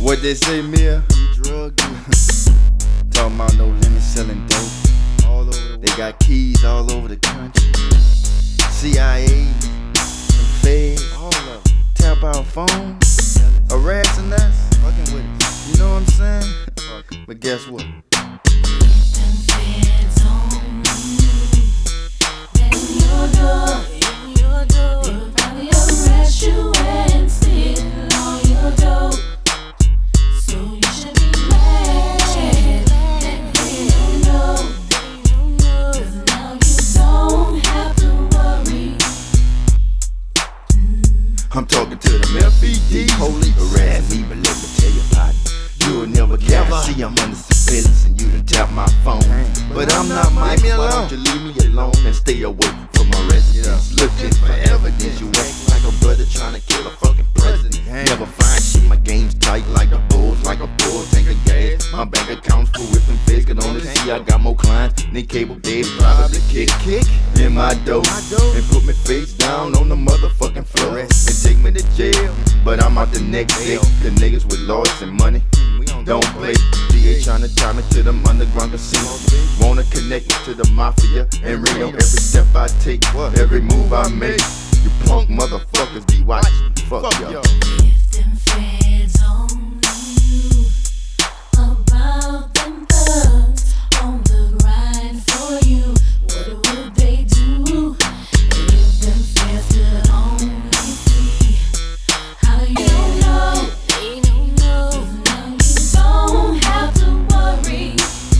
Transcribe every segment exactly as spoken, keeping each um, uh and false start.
What they say, Mia? Drug dealer. Talking about no limit selling dope. All over the world. They got keys all over the country. C I A, some feds, All of them. tap our phone, harassing us. Fucking with it. You know what I'm saying? Fuck 'em. But guess what? I'm talking to them F E D police harassing me, but let me tell you about it. You'll never get to see I'm under surveillance and you done tap my phone. But I'm not Mike, why don't you leave me alone and stay away from my residence? Looking for evidence, you act like a brother trying to kill a fucking president. Never find shit, my game's tight like the Bulls, like a full tank of gas. My bank account's full with them feds, can only see I got more clients than cable days. Probably kick, kick in my dough and put me face down on the motherfucking floor and take me to jail. But I'm out the next day. The niggas with lawyers and money don't play. D A tryna tie me to them underground casinos. Wanna connect me to the mafia and Rio. Every step I take, every move I make, you punk motherfuckers be watching. Fuck y'all. If them feds only knew about them thugs on the grind for you, what would they do? If them feds could only see how you don't know, they don't know. Now you don't have to worry.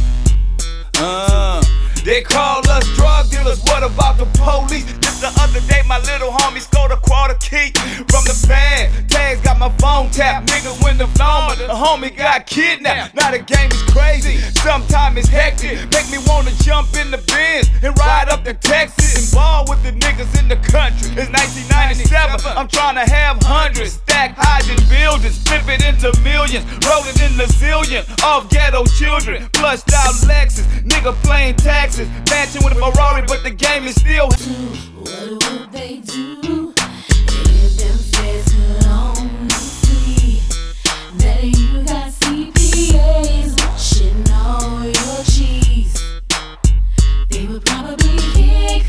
Uh, they call us drug dealers, what about the police? Just the other day my little homie scored a quarter key from the bag. Tags got my phone tapped, niggas went the phone, but the homie got kidnapped. Now the game is crazy, sometimes it's hectic. Make me wanna jump in the Benz and ride up to Texas. Involved with the niggas in the country. It's nineteen ninety-seven, I'm trying to have hundreds. Stack high in buildings, flip it into millions. Roll it in the zillion of ghetto children. Flushed out Lexus, nigga playing taxes. Mansion with a Ferrari, but the game is still. What would they do if them feds could only see that you got C P As watching all your cheese? They would probably kick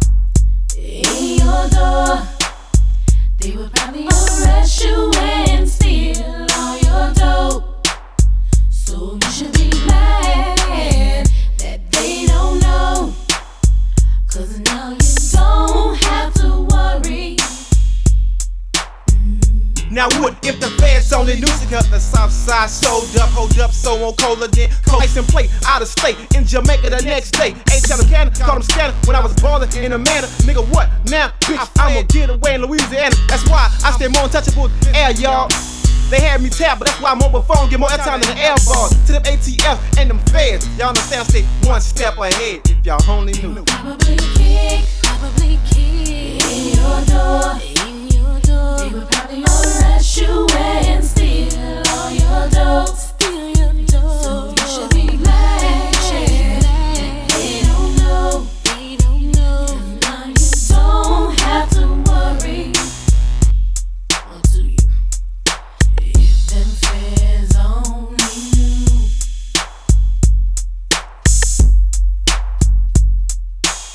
in your door. They would probably arrest you and steal all your dope. So you should be glad that they don't know, 'cause now you don't have to worry. Now what if the feds only knew? Cause the south side sold up, hold up, so on cola then ice and play out of state in Jamaica the next day. Ain't telling Canada, called him scanner when I was ballin' in a manner. Nigga, what now? Bitch, I'ma get away in Louisiana. That's why I stay more untouchable than air, y'all. They had me tapped, but that's why mobile phone get more airtime than the air bars. To them A T F and them feds, y'all understand? Stay one step ahead if y'all only knew. Probably kick, probably kick in your door, in your door. They would probably arrest you and steal all your dope, steal your dope. So you should be glad that they don't know, they don't know. Now you don't have to worry. Or do you? If them feds only knew.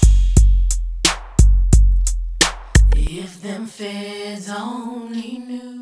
If them feds only knew.